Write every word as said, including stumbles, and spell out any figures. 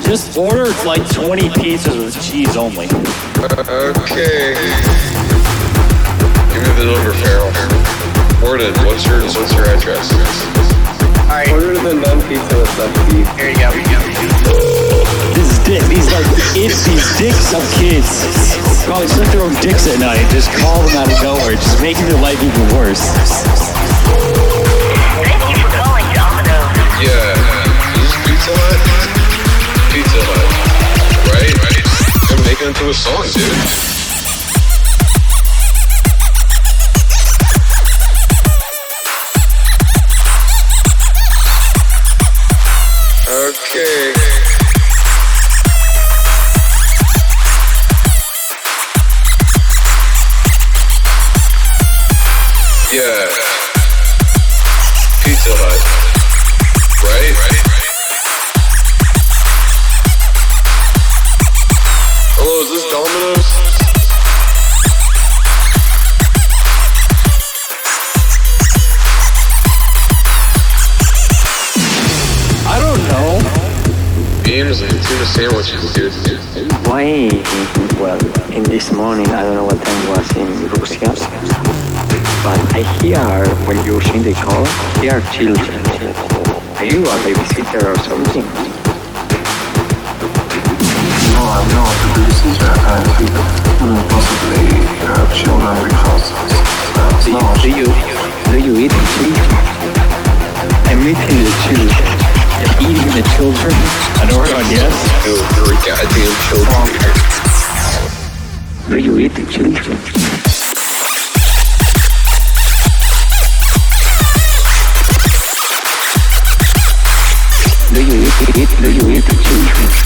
Just order like twenty pizzas with cheese only. Okay. Give me the number, Farrell. Morden, what's your what's your address? Alright. Order the non pizza with left beef. Here you go. This dick, these like it's these dicks some kids probably suck their own dicks at night and just call them out of nowhere, just making their life even worse. Thank you for calling Domino's. Yeah. Is this Pizza Hut? Pizza Hut. Right? Right. I'm making it into a song, dude. Okay. Yeah. Pizza Hut. Right? Right. Hello, is this Domino's? I don't know. Beans and tuna sandwiches, dude. Why, well, in this morning, I don't know what time was in Russia, but I hear when you sing the call, hear children. Are you a babysitter or something? No, I'm not a babysitter. I think possibly uh, children because uh, Do you, no. do you, do you eat the children? I'm eating the children. You're eating the children? I don't know, yes. Dude, three goddamn children here. Do you eat the children? Do you eat, eat, do you eat the children?